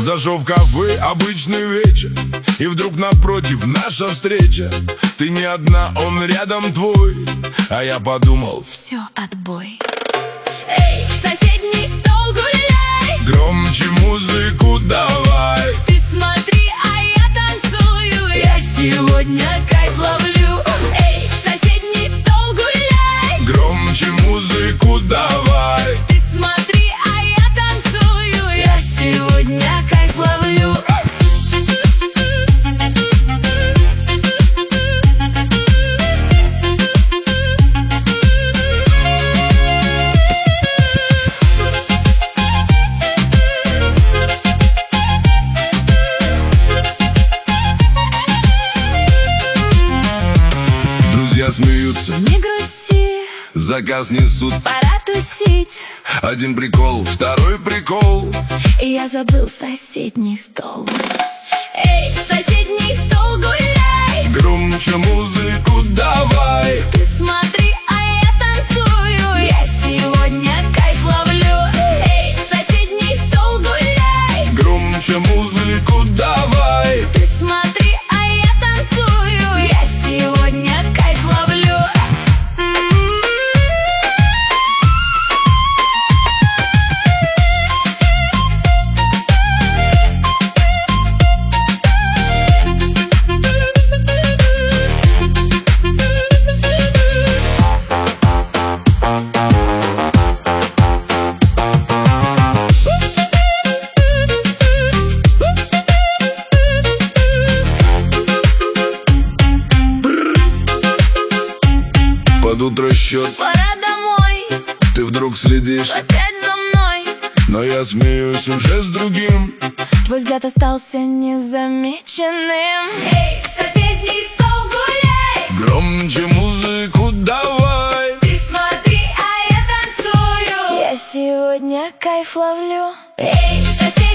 Зашел в кафе, обычный вечер, и вдруг напротив наша встреча. Ты не одна, он рядом твой. А я подумал: все, отбой. Эй, в соседний стол гуляй, громче музыку давай. ты смотри, а я танцую, я сегодня кайф ловлю. Эй, в соседний стол гуляй, Громче музыку давай. ты смотри, а я танцую, я сегодня кайф ловлю. Друзья смеются, Не грусти, заказ несут. пора тусить, Один прикол, второй прикол. и я забыл соседний стол. Эй, в соседний стол гуляй, Громче музыку давай. ты смотри, а я танцую, я сегодня кайф ловлю. Эй, в соседний стол гуляй, Громче музыку давай. ты смотри, а я танцую, я сегодня кайф ловлю. Под утро счет, Пора домой, ты вдруг следишь, опять за мной. но я смеюсь уже с другим. Твой взгляд остался незамеченным. Эй, в соседний стол гуляй, Громче музыку давай. ты смотри, а я танцую, я сегодня кайф ловлю. Эй, в соседний